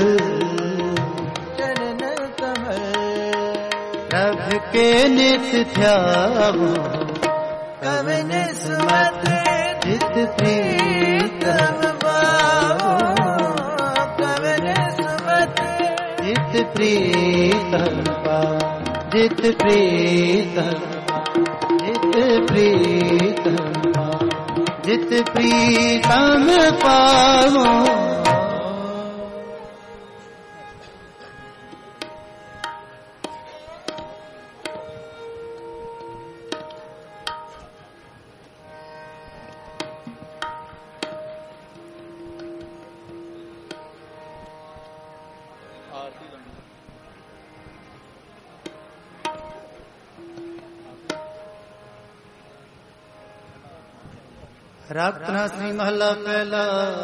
चरण कमल प्रभु के नित ध्यावो। कवन सुमत जित प्रीतम भावो। कवन सुमत जित प्रीतम पावो। जित प्रीतम जित प्रीतम जित प्रीतम पावो। राग त्रासनी महला पहला।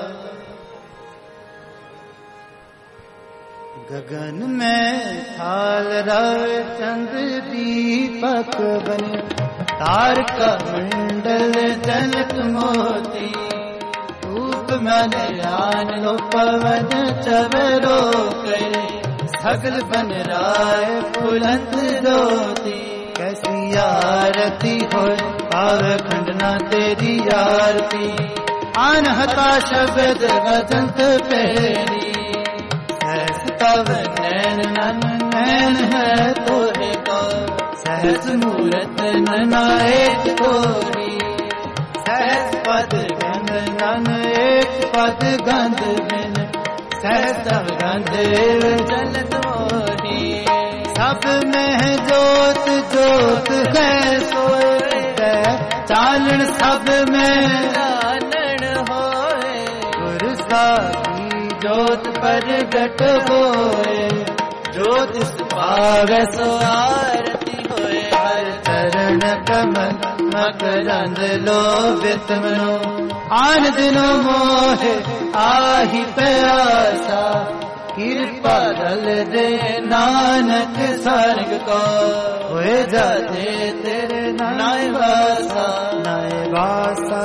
गगन में थाल रावे चंद्र दीपक बने। तारका मंडल जनक मोती। रूप मन आन लो पवन चवरो करे। सगल बन राय बुलंद रोती। कैसी आरती हो पावे खंडना तेरी आरती। अनहता शब्द वजंत पहरी। सहस तव नैन नन नैन है तोरे को। सहस मूरत नैना एक तोरी। सहस पद गंध नन एक पद गंध बिन। सहस तव गंध चलत मोरी। सब में जोत जोत है सोए। चानन सब में चानन होए। गुरु साथी जोत प्रगट होए। जोत पावे सो आरती होए। हर चरण कमल मकरंद लोभित मनो। आन दिनो मोहे आही प्यासा। कृपा दल दे नानक सर्ग को। होए जाते तेरे नाय वासा नाय वासा।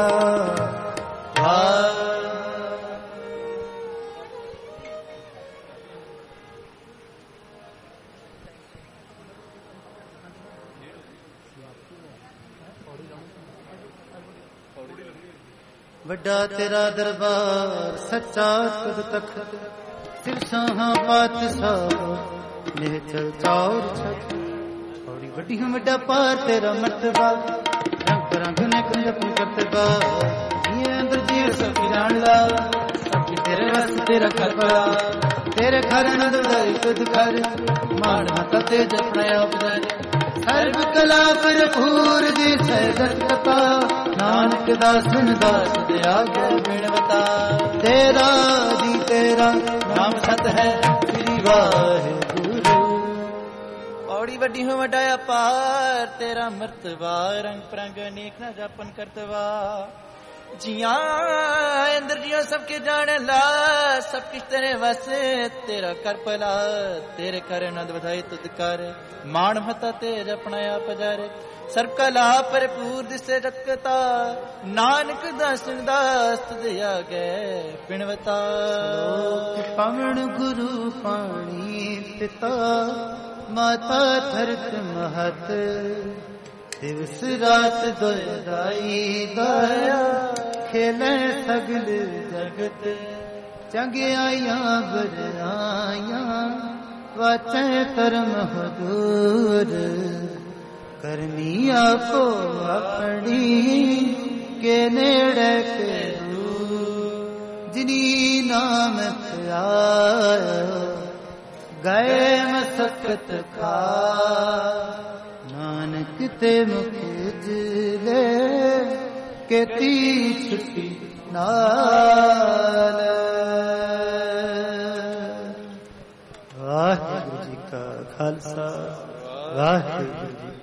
वड्डा तेरा दरबार सच्चा तुद तखत। तिरछां पातशाह निहचल चौर छत। थोड़ी वड्डी हम वड्डा पार तेरा मर्तबा। रंग रंग ने कुछ अपनी करतबा। ये अंदर जी सब जान ला। सब तेरे रस तेरा करबा। तेरे घर नद उदारी तुद कर। मान माता ते जपना उपदारी। सर्व कला भरपूर जी सैगत कथा। नानक दासन दास दया गो बिणवता। तेरा जी तेरा नाम सत है श्री वाहिगुरु। थोड़ी वड्डी हो वडाया पार तेरा मर्तबा रंग परंग अनेक ना जापन करतवा जिया इंद्रियों सबके जाने ला सब किस तेरे वसे तेरा कर पला तेरे करे नद बधाई तुद कर मान मता तेज अपना आप जारे सर्व कला भरपूर दिसे रतकता नानक दासन दास दिया गए बिनवता पवन गुरु पाणी पिता माता धरत महत दिवस रात दोयराई दया खेले सगल जगत चंगियाया बराया वाचे धर्म हदूर करनी आपो अपनी के नेड़े के जिनी नाम आया गए मसकत खा नानक ते मुख जिले के ती छुट्टी नाल वाहिगुरु जी का खालसा वाहिगुरु जी